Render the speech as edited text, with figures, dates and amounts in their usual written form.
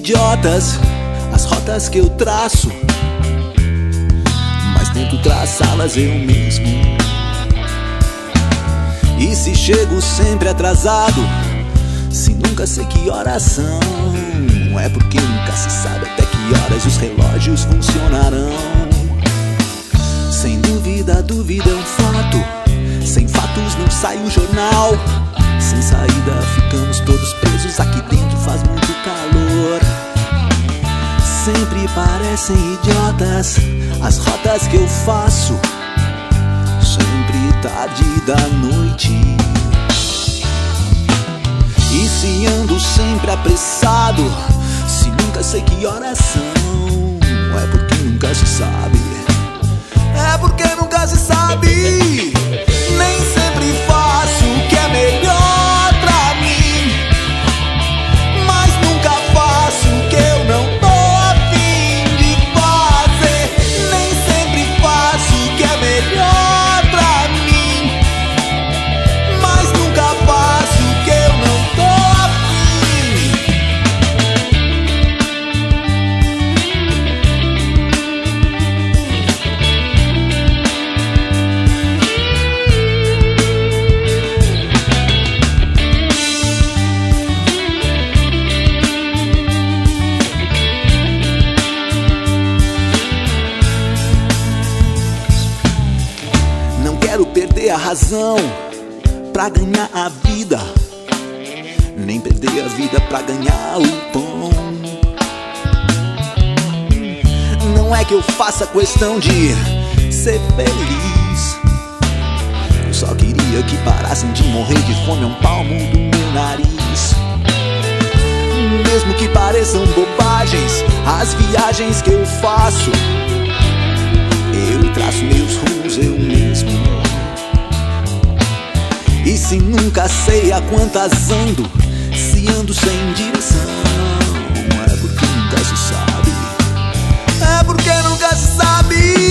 idiotas as rotas que eu traço, mas tento traçá-las eu mesmo. E se chego sempre atrasado, se nunca sei que horas são, é porque nunca se sabe até que horas os relógios funcionarão. Sem dúvida, a dúvida é um fato, sem fatos não sai um jornal. Sem saída ficamos todos presos, aqui dentro faz muito calor. Sempre parecem idiotas as rotas que eu faço, sempre tarde da noite. E se ando sempre apressado, se nunca sei que horas são, é porque nunca se sabe, é porque nunca se sabe. Nem sempre faço o que é melhor pra mim, mas nunca faço o que eu não tô a fim de fazer. Nem sempre faço o que é melhor pra mim, mas nunca faço o que eu não tô a Quero perder a razão pra ganhar a vida, nem perder a vida pra ganhar o pão. Não é que eu faça questão de ser feliz, eu só queria que parassem de morrer de fome a um palmo do meu nariz. Mesmo que pareçam bobagens as viagens que eu faço, eu traço meus rumos eu mesmo. E se nunca sei a quantas ando, se ando sem direção, é porque nunca se sabe, é porque nunca se sabe.